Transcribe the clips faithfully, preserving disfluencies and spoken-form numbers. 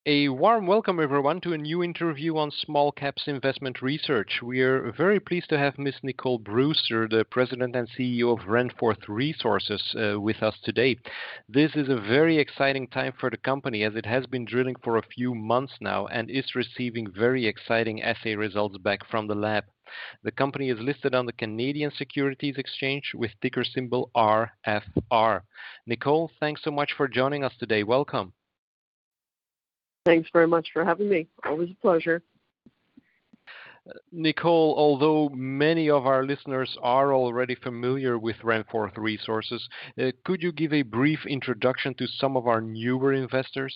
A warm welcome, everyone, to a new interview on small caps investment research. We are very pleased to have Miss Nicole Brewster, the President and C E O of Renforth Resources, uh, with us today. This is a very exciting time for the company as it has been drilling for a few months now and is receiving very exciting assay results back from the lab. The company is listed on the Canadian Securities Exchange with ticker symbol R F R. Nicole, thanks so much for joining us today. Welcome. Thanks very much for having me. Always a pleasure. Nicole, although many of our listeners are already familiar with Renforth Resources, uh, could you give a brief introduction to some of our newer investors?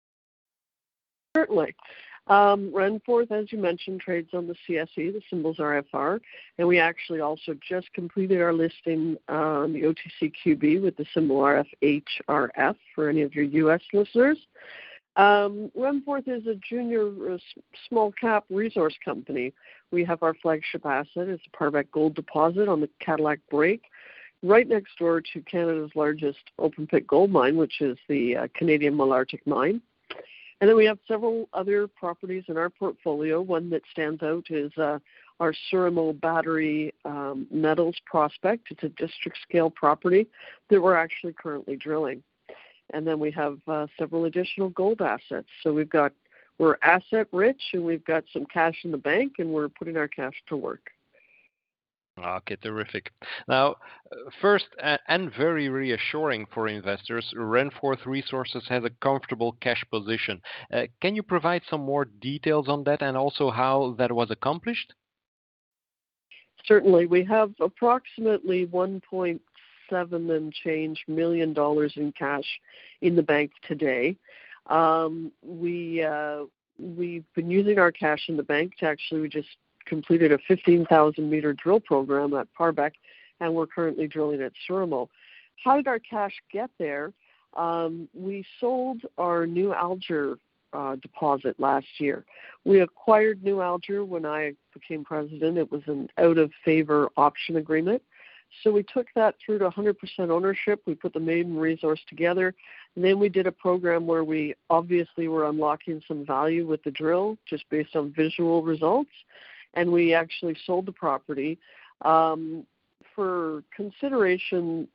Certainly. Um, Renforth, as you mentioned, trades on the C S E, the symbol's R F R, and we actually also just completed our listing on the O T C Q B with the symbol R F H R F for any of your U S listeners. Um, Renforth is a junior uh, small cap resource company. We have our flagship asset. It's a Parbec gold deposit on the Cadillac Break, right next door to Canada's largest open pit gold mine, which is the uh, Canadian Malartic mine. And then we have several other properties in our portfolio. One that stands out is uh, our Surimo Battery um, Metals prospect. It's a district scale property that we're actually currently drilling. And then we have uh, several additional gold assets. So we've got, we're asset rich and we've got some cash in the bank and we're putting our cash to work. Okay, terrific. Now, first and very reassuring for investors, Renforth Resources has a comfortable cash position. Uh, can you provide some more details on that and also how that was accomplished? Certainly. We have approximately one point seven and change million dollars in cash in the bank today. Um, we, uh, we've been using our cash in the bank to actually, we just completed a fifteen thousand meter drill program at Parbec, and we're currently drilling at Surimo. How did our cash get there? Um, we sold our New Alger uh, deposit last year. We acquired New Alger when I became president. It was an out-of-favor option agreement. So we took that through to one hundred percent ownership. We put the maiden resource together. And then we did a program where we obviously were unlocking some value with the drill just based on visual results. And we actually sold the property um, for consideration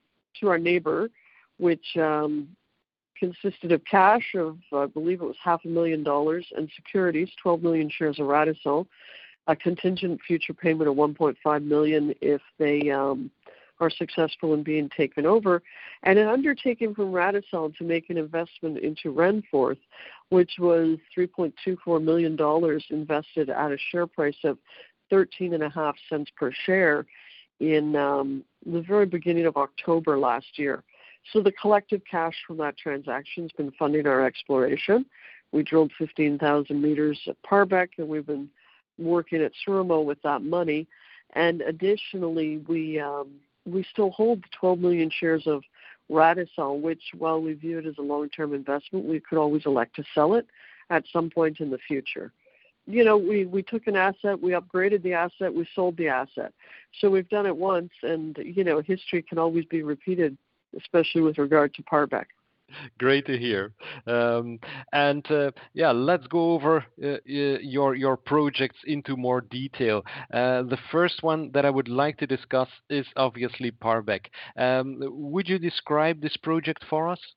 to our neighbor, which um, consisted of cash of, I believe it was half a million dollars, and securities, twelve million shares of Radisson, a contingent future payment of one point five million dollars if they um, are successful in being taken over, and an undertaking from Radisson to make an investment into Renforth, which was three point two four million dollars invested at a share price of thirteen and a half cents per share in um, the very beginning of October last year. So the collective cash from that transaction has been funding our exploration. We drilled fifteen thousand meters at Parbec, and we've been working at Surimo with that money. And additionally, we um, we still hold the twelve million shares of Radisson, which, while we view it as a long-term investment, we could always elect to sell it at some point in the future. You know, we, we took an asset, we upgraded the asset, we sold the asset. So we've done it once, and, you know, history can always be repeated, especially with regard to Parbec. Great to hear. Um, and uh, yeah, let's go over uh, your your projects into more detail. Uh, the first one that I would like to discuss is obviously Parbec. Um, would you describe this project for us?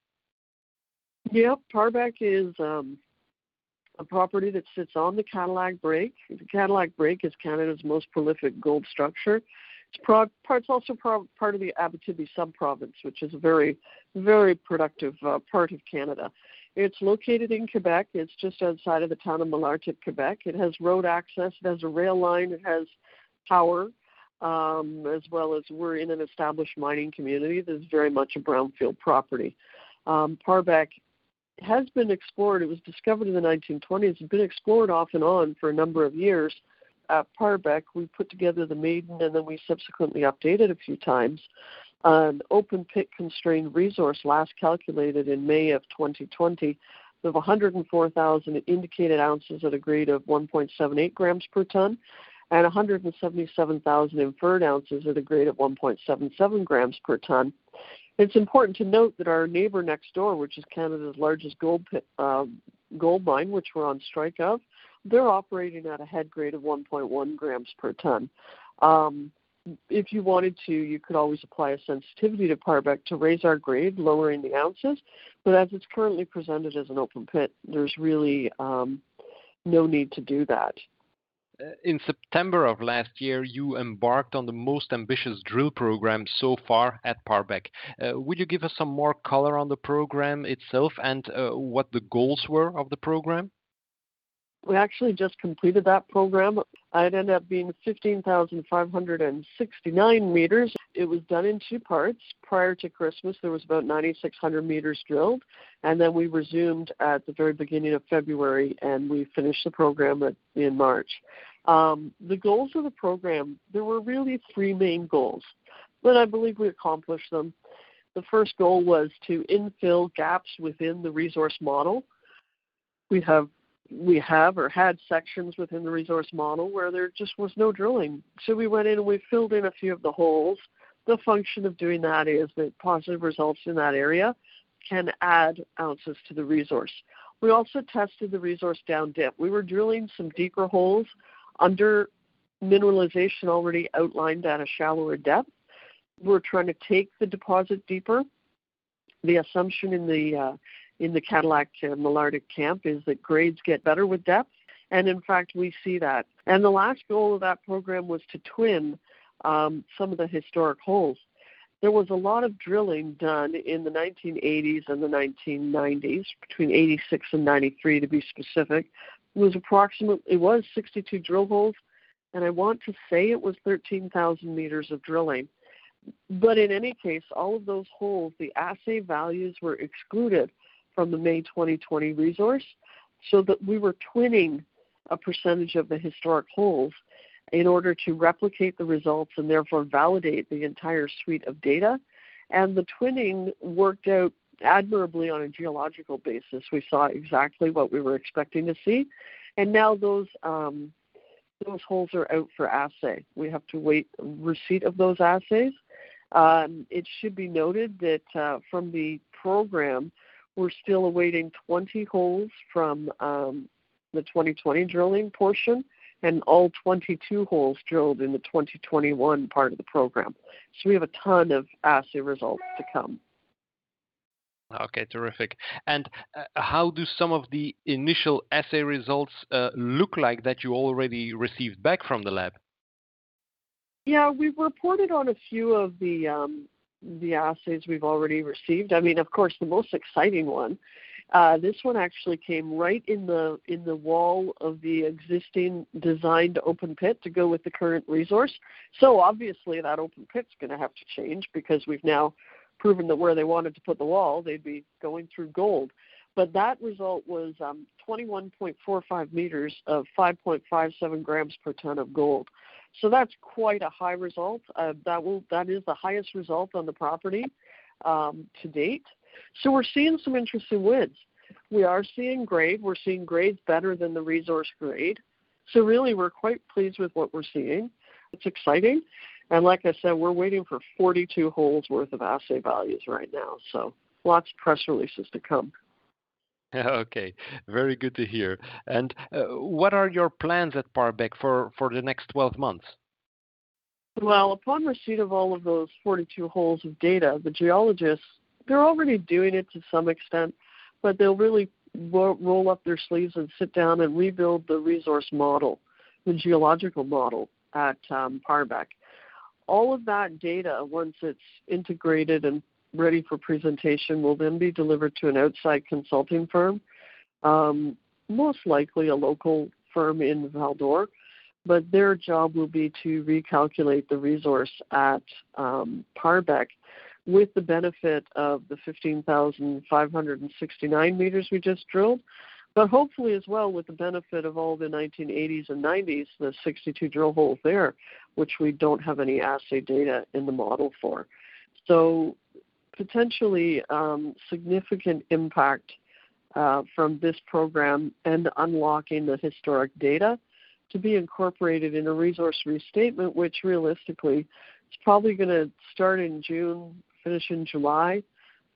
Yep, Parbec is um, a property that sits on the Cadillac Break. The Cadillac Break is Canada's most prolific gold structure. It's, pro- it's also pro- part of the Abitibi subprovince, which is a very, very productive uh, part of Canada. It's located in Quebec. It's just outside of the town of Malartic, Quebec. It has road access. It has a rail line. It has power, um, as well as we're in an established mining community that is very much a brownfield property. Um, Parbec has been explored. It was discovered in the nineteen twenties. It's been explored off and on for a number of years. At Parbec, we put together the maiden, and then we subsequently updated a few times. An open pit constrained resource last calculated in May of twenty twenty of one hundred four thousand indicated ounces at a grade of one point seven eight grams per ton and one hundred seventy-seven thousand inferred ounces at a grade of one point seven seven grams per ton. It's important to note that our neighbor next door, which is Canada's largest gold pit, uh, gold mine, which we're on strike of, they're operating at a head grade of one point one grams per ton. Um, if you wanted to, you could always apply a sensitivity to Parbec to raise our grade, lowering the ounces. But as it's currently presented as an open pit, there's really um, no need to do that. In September of last year, you embarked on the most ambitious drill program so far at Parbec. Uh, would you give us some more color on the program itself and uh, what the goals were of the program? We actually just completed that program. It ended up being fifteen thousand five hundred sixty-nine meters. It was done in two parts. Prior to Christmas, there was about nine thousand six hundred meters drilled, and then we resumed at the very beginning of February, and we finished the program at, in March. Um, the goals of the program, there were really three main goals, but I believe we accomplished them. The first goal was to infill gaps within the resource model. We have we have or had sections within the resource model where there just was no drilling. So we went in and we filled in a few of the holes. The function of doing that is that positive results in that area can add ounces to the resource. We also tested the resource down dip. We were drilling some deeper holes under mineralization already outlined at a shallower depth. We're trying to take the deposit deeper. The assumption in the uh, in the Cadillac uh, Malartic camp is that grades get better with depth, and in fact we see that. And the last goal of that program was to twin um, some of the historic holes. There was a lot of drilling done in the nineteen eighties and the nineteen nineties, between eighty-six and ninety-three to be specific. It was approximately, it was sixty-two drill holes, and I want to say it was thirteen thousand meters of drilling. But in any case, all of those holes, the assay values were excluded from the May twenty twenty resource, so that we were twinning a percentage of the historic holes in order to replicate the results and therefore validate the entire suite of data. And the twinning worked out admirably on a geological basis. We saw exactly what we were expecting to see, and now those um, those holes are out for assay. We have to wait receipt of those assays. Um, it should be noted that uh, from the program, we're still awaiting twenty holes from um, the twenty twenty drilling portion, and all twenty-two holes drilled in the twenty twenty-one part of the program. So we have a ton of assay results to come. Okay, terrific. And uh, how do some of the initial assay results uh, look like that you already received back from the lab? Yeah, we've reported on a few of the um, the assays we've already received. I mean, of course, the most exciting one, uh, this one actually came right in the in the wall of the existing designed open pit to go with the current resource. So obviously that open pit's going to have to change because we've now proven that where they wanted to put the wall, they'd be going through gold. But that result was um, twenty-one point four five meters of five point five seven grams per ton of gold. So that's quite a high result. Uh, that will that is the highest result on the property um, to date. So we're seeing some interesting wins. We are seeing grade. We're seeing grades better than the resource grade. So really, we're quite pleased with what we're seeing. It's exciting. And like I said, we're waiting for forty-two holes worth of assay values right now. So lots of press releases to come. Okay, very good to hear. And uh, what are your plans at Parbec for, for the next twelve months? Well, upon receipt of all of those forty-two holes of data, the geologists, they're already doing it to some extent, but they'll really ro- roll up their sleeves and sit down and rebuild the resource model, the geological model at um, Parbec. All of that data, once it's integrated and ready for presentation, will then be delivered to an outside consulting firm, um, most likely a local firm in Val-d'Or, but their job will be to recalculate the resource at um, Parbec with the benefit of the fifteen thousand five hundred sixty-nine meters we just drilled, but hopefully as well with the benefit of all the nineteen eighties and nineties, the sixty-two drill holes there, which we don't have any assay data in the model for. So potentially um, significant impact uh, from this program and unlocking the historic data to be incorporated in a resource restatement, which realistically is probably going to start in June, finish in July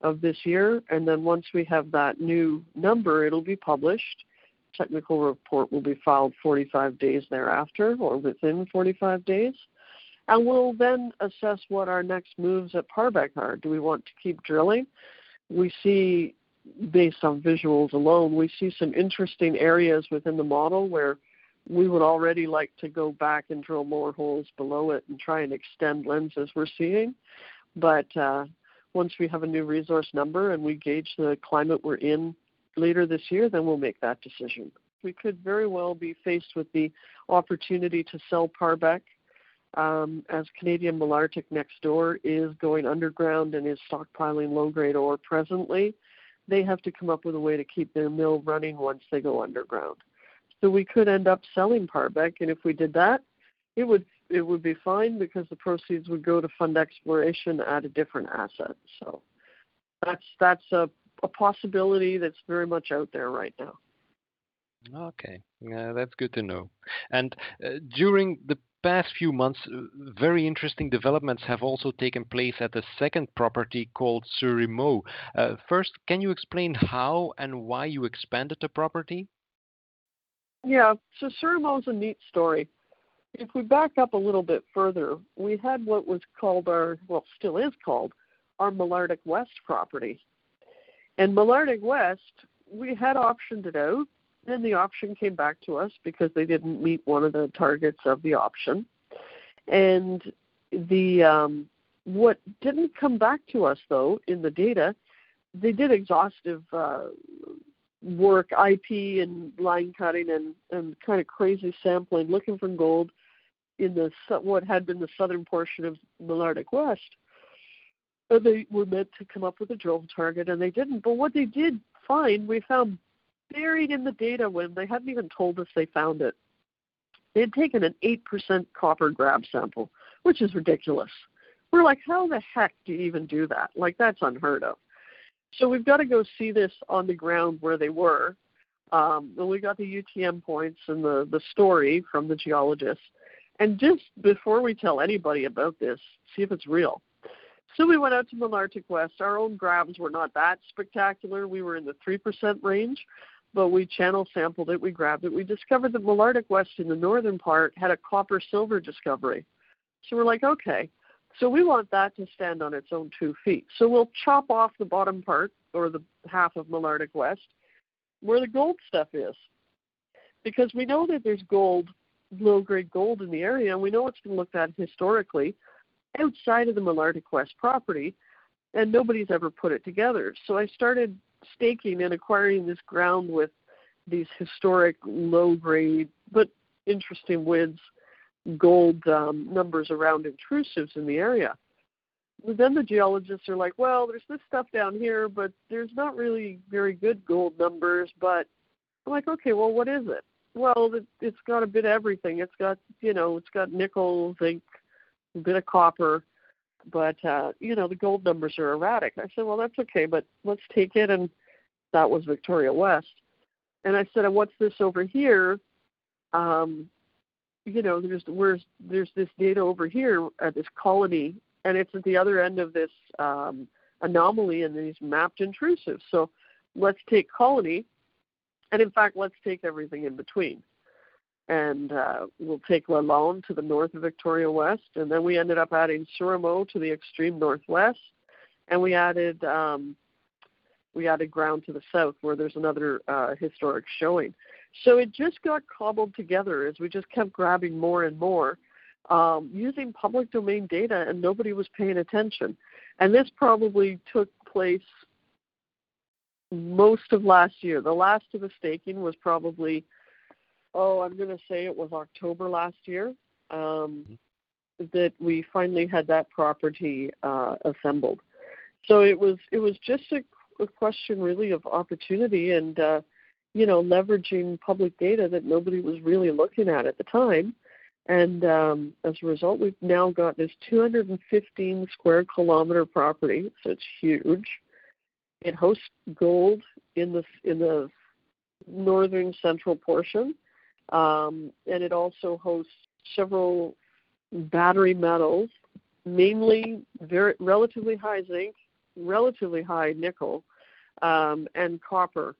of this year. And then once we have that new number, it'll be published. Technical report will be filed forty-five days thereafter, or within forty-five days. And we'll then assess what our next moves at Parbek are. Do we want to keep drilling? We see, based on visuals alone, we see some interesting areas within the model where we would already like to go back and drill more holes below it and try and extend lenses we're seeing. But uh, once we have a new resource number and we gauge the climate we're in later this year, then we'll make that decision. We could very well be faced with the opportunity to sell Parbek, um, as Canadian Malartic next door is going underground and is stockpiling low-grade ore presently. They have to come up with a way to keep their mill running once they go underground. So we could end up selling Parbek, and if we did that, it would it would be fine because the proceeds would go to fund exploration at a different asset. So that's that's a, a possibility that's very much out there right now. Okay, uh, that's good to know. And uh, during the past few months, uh, very interesting developments have also taken place at the second property called Surimo. Uh, first, can you explain how and why you expanded the property? Yeah, so Surimo is a neat story. If we back up a little bit further, we had what was called our, well, still is called, our Malartic West property. And Malartic West, we had optioned it out, and the option came back to us because they didn't meet one of the targets of the option. And the um, what didn't come back to us, though, in the data, they did exhaustive uh, work, I P and line cutting and, and kind of crazy sampling, looking for gold in the what had been the southern portion of Malartic West. And they were meant to come up with a drill target, and they didn't. But what they did find, we found buried in the data when they hadn't even told us they found it. They had taken an eight percent copper grab sample, which is ridiculous. We're like, how the heck do you even do that? Like, that's unheard of. So we've got to go see this on the ground where they were. Um, and we got the U T M points and the, the story from the geologists. And just before we tell anybody about this, see if it's real. So we went out to Malartic West. Our own grabs were not that spectacular. We were in the three percent range, but we channel sampled it. We grabbed it. We discovered that Malartic West in the northern part had a copper-silver discovery. So we're like, okay. So we want that to stand on its own two feet. So we'll chop off the bottom part, or the half of Malartic West, where the gold stuff is. Because we know that there's gold, low-grade gold in the area, and we know it's been looked at historically outside of the Malartic West property, and nobody's ever put it together. So I started staking and acquiring this ground with these historic, low-grade, but interesting widths, gold um, numbers around intrusives in the area. But then the geologists are like, well, there's this stuff down here, but there's not really very good gold numbers. But I'm like, okay, well, what is it? Well, it, it's got a bit of everything. It's got, you know, it's got nickel, zinc, a bit of copper, but, uh, you know, the gold numbers are erratic. I said, well, that's okay, but let's take it. And that was Victoria West. And I said, and what's this over here? Um, you know, there's where's there's this data over here at this colony, and it's at the other end of this um, anomaly and these mapped intrusives. So let's take colony, and in fact, let's take everything in between. And uh, we'll take Lalonde to the north of Victoria West, and then we ended up adding Surimo to the extreme northwest, and we added um, we added ground to the south where there's another uh, historic showing. So it just got cobbled together as we just kept grabbing more and more um, using public domain data, and nobody was paying attention. And this probably took place most of last year. The last of the staking was probably, oh, I'm going to say it was October last year um, that we finally had that property uh, assembled. So it was it was just a, a question really of opportunity and uh, you know, leveraging public data that nobody was really looking at at the time. And um, as a result, we've now got this two hundred fifteen square kilometer property, so it's huge. It hosts gold in the in the northern central portion, um, and it also hosts several battery metals, mainly very relatively high zinc, relatively high nickel um, and copper.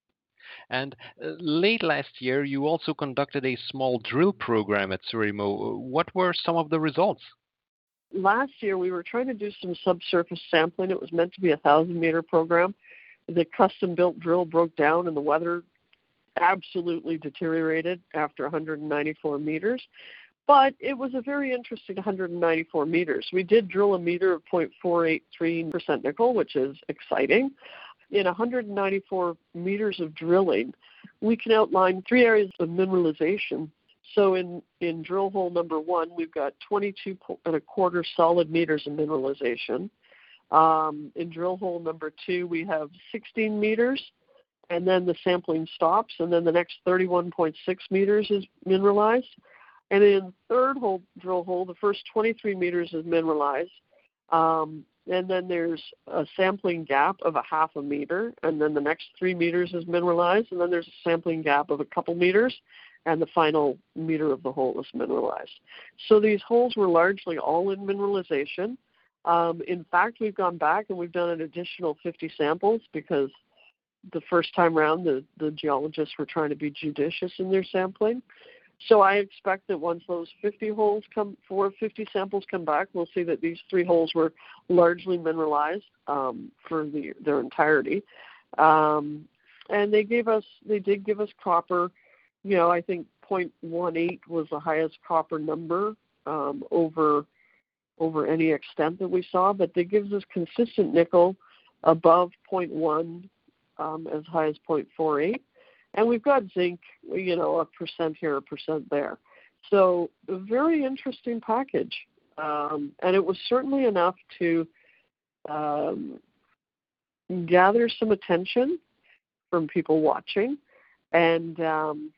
And uh, late last year, you also conducted a small drill program at Surimo. What were some of the results? Last year, we were trying to do some subsurface sampling. It was meant to be a thousand-meter program. The custom-built drill broke down, and the weather absolutely deteriorated after one hundred ninety-four meters. But it was a very interesting one hundred ninety-four meters. We did drill a meter of zero point four eight three percent nickel, which is exciting. In one hundred ninety-four meters of drilling, we can outline three areas of mineralization. So in, in drill hole number one, we've got twenty-two and a quarter solid meters of mineralization. Um, in drill hole number two, we have sixteen meters, and then the sampling stops, and then the next thirty-one point six meters is mineralized. And in third hole, drill hole, the first twenty-three meters is mineralized. Um, and then there's a sampling gap of a half a meter, and then the next three meters is mineralized, and then there's a sampling gap of a couple meters, and the final meter of the hole is mineralized. So these holes were largely all in mineralization. Um, in fact, we've gone back and we've done an additional fifty samples because the first time around the, the geologists were trying to be judicious in their sampling. So I expect that once those fifty holes come, four fifty samples come back, we'll see that these three holes were largely mineralized um, for the, their entirety. Um, and they gave us, they did give us copper. You know, I think zero point one eight was the highest copper number um, over over any extent that we saw, but that gives us consistent nickel above zero point one, um, as high as zero point four eight. And we've got zinc, you know, a percent here, a percent there. So a very interesting package. Um, and it was certainly enough to um, gather some attention from people watching, and um,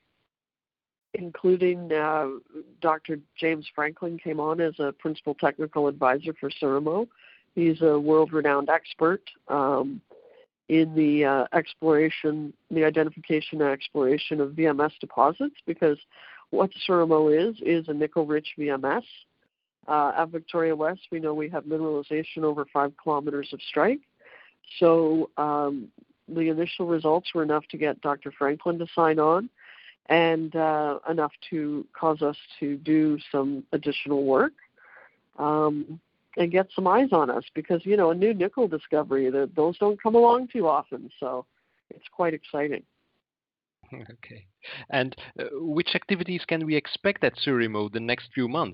including uh, Doctor James Franklin came on as a principal technical advisor for Surimo. He's a world-renowned expert um, in the uh, exploration, the identification and exploration of V M S deposits, because what Surimo is, is a nickel-rich V M S. Uh, at Victoria West, we know we have mineralization over five kilometers of strike. So um, the initial results were enough to get Doctor Franklin to sign on, and uh, enough to cause us to do some additional work. Um, and get some eyes on us, because, you know, a new nickel discovery, the, those don't come along too often, so it's quite exciting. Okay. And uh, which activities can we expect at Surimo the next few months?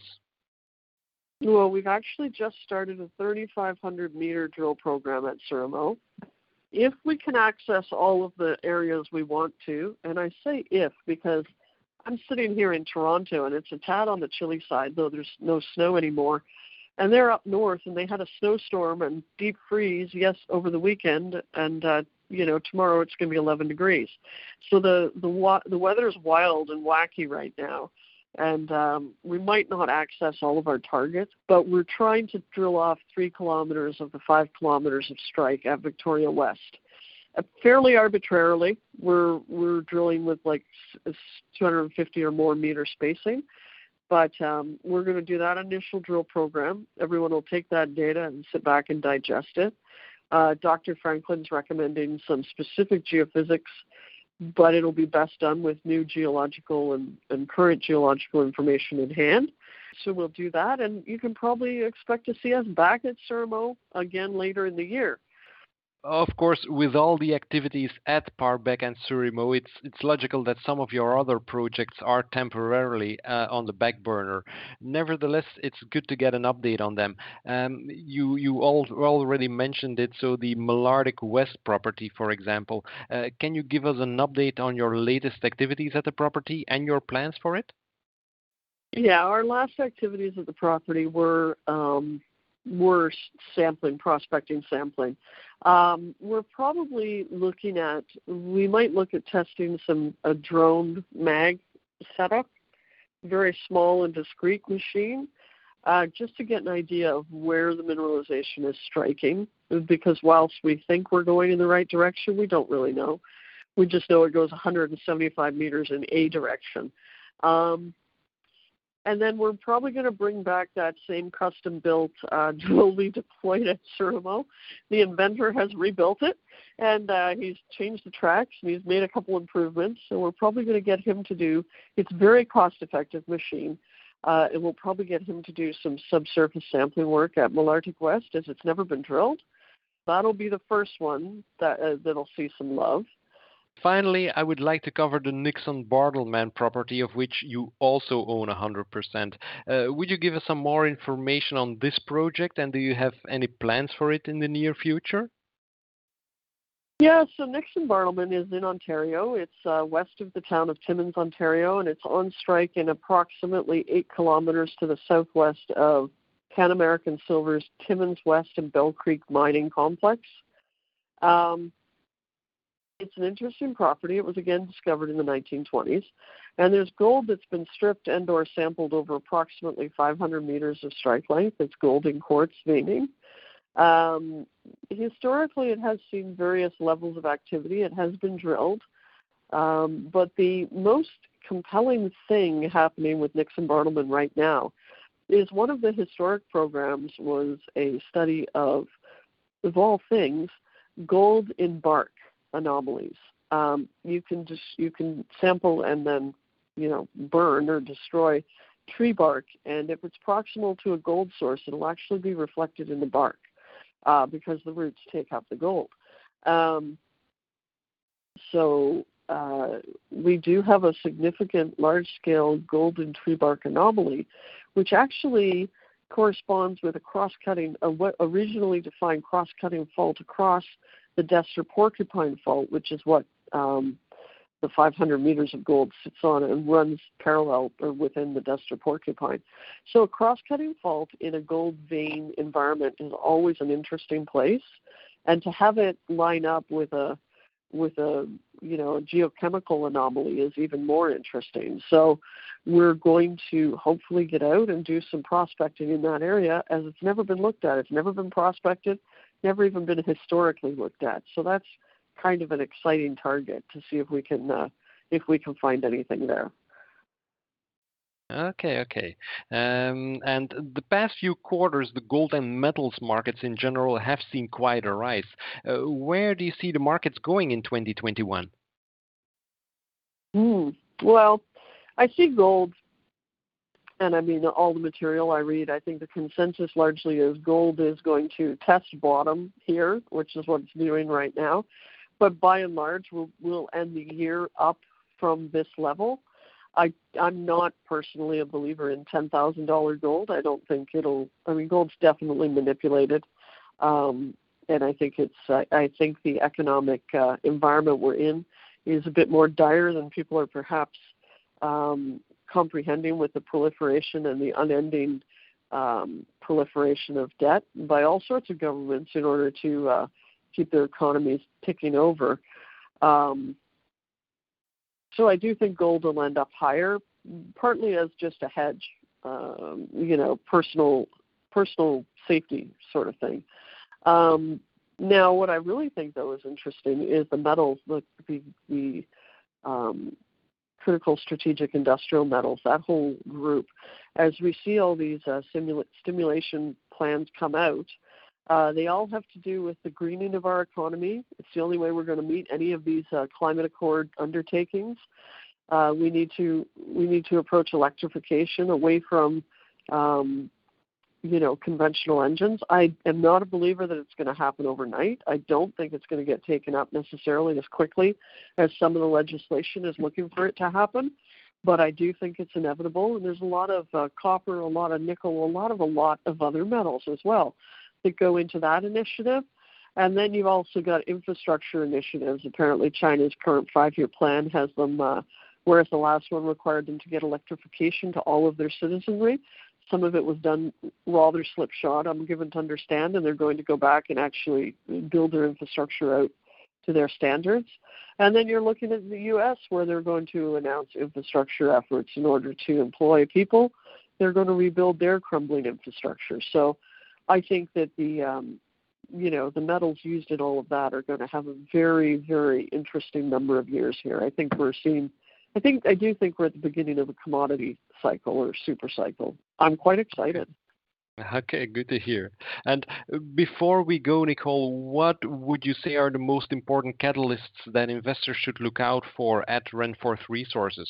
Well, we've actually just started a thirty-five hundred meter drill program at Surimo. If we can access all of the areas we want to, and I say if because I'm sitting here in Toronto and it's a tad on the chilly side, though there's no snow anymore. And they're up north, and they had a snowstorm and deep freeze, yes, over the weekend, and, uh, you know, tomorrow it's going to be eleven degrees. So the the, wa- the weather is wild and wacky right now, and um, we might not access all of our targets, but we're trying to drill off three kilometers of the five kilometers of strike at Victoria West. Uh, fairly arbitrarily, we're, we're drilling with like two hundred fifty or more meter spacing. But um, we're going to do that initial drill program. Everyone will take that data and sit back and digest it. Uh, Doctor Franklin's recommending some specific geophysics, but it'll be best done with new geological and, and current geological information in hand. So we'll do that, and you can probably expect to see us back at Surimo again later in the year. Of course, with all the activities at Parbec and Surimo, it's it's logical that some of your other projects are temporarily uh, on the back burner. Nevertheless, it's good to get an update on them. Um, you you all already mentioned it, so the Malartic West property, for example. Uh, can you give us an update on your latest activities at the property and your plans for it? Yeah, our last activities at the property were um, were sampling, prospecting sampling. Um, we're probably looking at, we might look at testing some a drone mag setup, very small and discrete machine, uh, just to get an idea of where the mineralization is striking, because whilst we think we're going in the right direction, we don't really know. We just know it goes one hundred seventy-five meters in a direction. Um, And then we're probably going to bring back that same custom-built uh, dually deployed at Surimo. The inventor has rebuilt it, and uh, he's changed the tracks, and he's made a couple improvements. So we're probably going to get him to do, it's a very cost-effective machine, uh, and we'll probably get him to do some subsurface sampling work at Malartic West, as it's never been drilled. That'll be the first one that, uh, that'll see some love. Finally, I would like to cover the Nixon Bartleman property, of which you also own one hundred percent. Uh, would you give us some more information on this project, and do you have any plans for it in the near future? Yeah, so Nixon Bartleman is in Ontario. It's uh, west of the town of Timmins, Ontario, and it's on strike in approximately eight kilometers to the southwest of Pan American Silver's Timmins West and Bell Creek mining complex. Um, It's an interesting property. It was again discovered in the nineteen twenties. And there's gold that's been stripped and or sampled over approximately five hundred meters of strike length. It's gold in quartz veining. Um, historically, it has seen various levels of activity. It has been drilled. Um, but the most compelling thing happening with Nixon Bartleman right now is one of the historic programs was a study of, of all things, gold in bark anomalies. Um, you can just you can sample and then you know burn or destroy tree bark, and if it's proximal to a gold source, it'll actually be reflected in the bark uh, because the roots take up the gold. Um, so uh, we do have a significant large-scale gold in tree bark anomaly, which actually corresponds with a cross-cutting, a, a regionally defined cross-cutting fault across the Destor-Porcupine Fault, which is what um, the five hundred meters of gold sits on and runs parallel or within the Destor-Porcupine. So a cross-cutting fault in a gold vein environment is always an interesting place, and to have it line up with a with a you know a geochemical anomaly is even more interesting. So we're going to hopefully get out and do some prospecting in that area, as it's never been looked at. It's never been prospected, never even been historically looked at. So that's kind of an exciting target to see if we can uh, if we can find anything there. Okay, okay. Um, and the past few quarters, the gold and metals markets in general have seen quite a rise. Uh, where do you see the markets going in twenty twenty-one? Hmm. Well, I see gold, and I mean all the material I read, I think the consensus largely is gold is going to test bottom here, which is what it's doing right now. But by and large, we'll, we'll end the year up from this level. I, I'm not personally a believer in ten thousand dollars gold. I don't think it'll, I mean, gold's definitely manipulated. Um, and I think it's, I, I think the economic uh, environment we're in is a bit more dire than people are perhaps um, comprehending, with the proliferation and the unending um, proliferation of debt by all sorts of governments in order to uh, keep their economies ticking over. Um, So I do think gold will end up higher, partly as just a hedge, um, you know, personal personal safety sort of thing. Um, now, what I really think, though, is interesting is the metals, the, the, the um, critical strategic industrial metals, that whole group. As we see all these uh, simula- stimulation plans come out, Uh, they all have to do with the greening of our economy. It's the only way we're going to meet any of these uh, climate accord undertakings. Uh, we need to we need to approach electrification away from, um, you know, conventional engines. I am not a believer that it's going to happen overnight. I don't think it's going to get taken up necessarily as quickly as some of the legislation is looking for it to happen. But I do think it's inevitable. And there's a lot of uh, copper, a lot of nickel, a lot of a lot of other metals as well that go into that initiative. And then you've also got infrastructure initiatives. Apparently China's current five-year plan has them, uh, whereas the last one required them to get electrification to all of their citizenry. Some of it was done rather slipshod, I'm given to understand, and they're going to go back and actually build their infrastructure out to their standards. And then you're looking at the U S, where they're going to announce infrastructure efforts in order to employ people. They're going to rebuild their crumbling infrastructure. So I think that the, um, you know, the metals used in all of that are going to have a very, very interesting number of years here. I think we're seeing I think I do think we're at the beginning of a commodity cycle or super cycle. I'm quite excited. Okay, good to hear. And before we go, Nicole, what would you say are the most important catalysts that investors should look out for at Renforth Resources?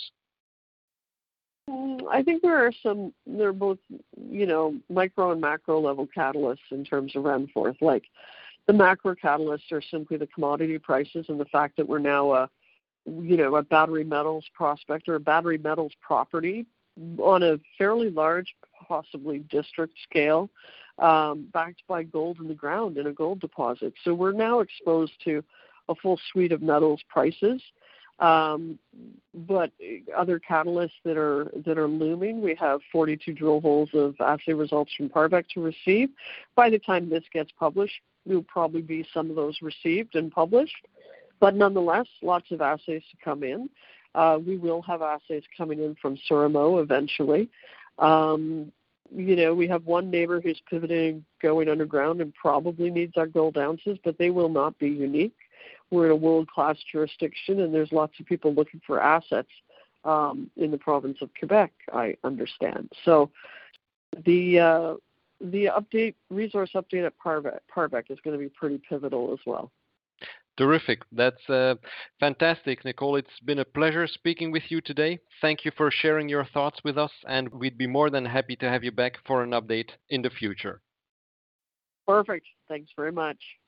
I think there are some, they're both, you know, micro and macro level catalysts in terms of Renforth. Like the macro catalysts are simply the commodity prices and the fact that we're now a, you know, a battery metals prospect or a battery metals property on a fairly large, possibly district scale, um, backed by gold in the ground in a gold deposit. So we're now exposed to a full suite of metals prices. Um, but other catalysts that are that are looming, we have forty-two drill holes of assay results from Parvek to receive. By the time this gets published, there will probably be some of those received and published. But nonetheless, lots of assays to come in. Uh, we will have assays coming in from Surimo eventually. Um, you know, we have one neighbor who's pivoting, going underground, and probably needs our gold ounces, but they will not be unique. We're in a world-class jurisdiction, and there's lots of people looking for assets um, in the province of Quebec, I understand. So the uh, the update, resource update at Parvek, Parvek is going to be pretty pivotal as well. Terrific. That's uh, fantastic, Nicole. It's been a pleasure speaking with you today. Thank you for sharing your thoughts with us, and we'd be more than happy to have you back for an update in the future. Perfect. Thanks very much.